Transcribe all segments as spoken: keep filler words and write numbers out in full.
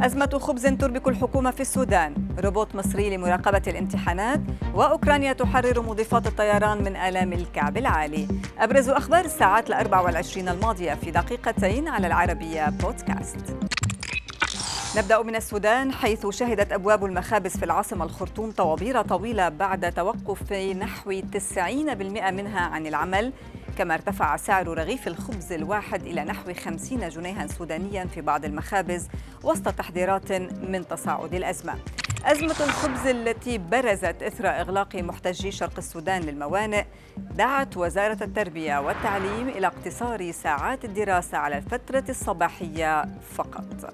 أزمة خبز تربك الحكومة في السودان، روبوت مصري لمراقبة الامتحانات، وأوكرانيا تحرر مضيفات الطيران من آلام الكعب العالي. أبرز أخبار الساعات الأربع والعشرين الماضية في دقيقتين على العربية بودكاست. نبدأ من السودان، حيث شهدت أبواب المخابز في العاصمة الخرطوم طوابير طويلة بعد توقف نحو تسعين بالمئة منها عن العمل. كما ارتفع سعر رغيف الخبز الواحد إلى نحو خمسين جنيها سودانيا في بعض المخابز وسط تحذيرات من تصاعد الأزمة. أزمة الخبز التي برزت إثر إغلاق محتجي شرق السودان للموانئ دعت وزارة التربية والتعليم إلى اقتصار ساعات الدراسة على الفترة الصباحية فقط.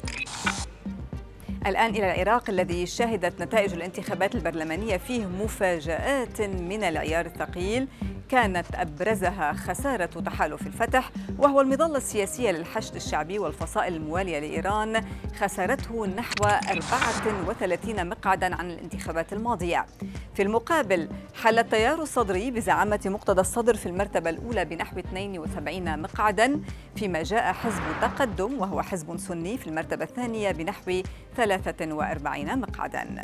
الآن إلى العراق، الذي شهدت نتائج الانتخابات البرلمانية فيه مفاجآت من العيار الثقيل، كانت أبرزها خسارة تحالف الفتح، وهو المظلة السياسية للحشد الشعبي والفصائل الموالية لإيران، خسارته نحو أربعة وثلاثين مقعداً عن الانتخابات الماضية. في المقابل، حل التيار الصدري بزعامة مقتدى الصدر في المرتبة الأولى بنحو اثنين وسبعين مقعداً، فيما جاء حزب تقدم وهو حزب سني في المرتبة الثانية بنحو ثلاثة وأربعين مقعداً.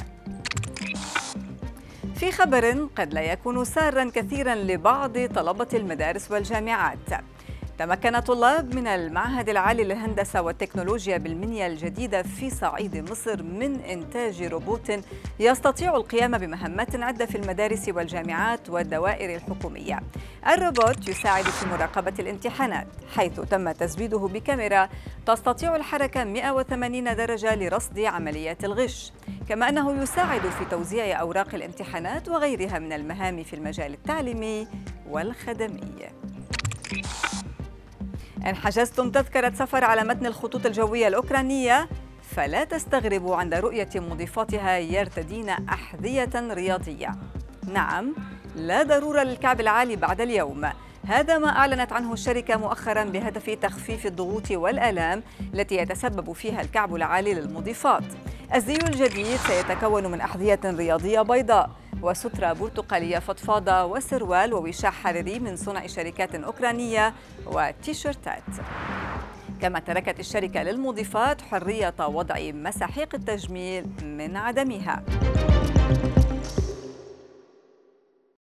في خبر قد لا يكون ساراً كثيراً لبعض طلبة المدارس والجامعات، تمكن طلاب من المعهد العالي للهندسة والتكنولوجيا بالمنيا الجديدة في صعيد مصر من إنتاج روبوت يستطيع القيام بمهمات عدة في المدارس والجامعات والدوائر الحكومية. الروبوت يساعد في مراقبة الامتحانات، حيث تم تزويده بكاميرا تستطيع الحركة مئة وثمانين درجة لرصد عمليات الغش، كما أنه يساعد في توزيع أوراق الامتحانات وغيرها من المهام في المجال التعليمي والخدمي. إن حجزتم تذكرة سفر على متن الخطوط الجوية الأوكرانية، فلا تستغربوا عند رؤية مضيفاتها يرتدين أحذية رياضية. نعم، لا ضرورة للكعب العالي بعد اليوم. هذا ما أعلنت عنه الشركة مؤخراً بهدف تخفيف الضغوط والآلام التي يتسبب فيها الكعب العالي للمضيفات. الزي الجديد سيتكون من أحذية رياضية بيضاء وسترة برتقالية فضفاضة وسروال ووشاح حريري من صنع شركات أوكرانية وتيشيرتات. كما تركت الشركة للمضيفات حرية وضع مساحيق التجميل من عدمها.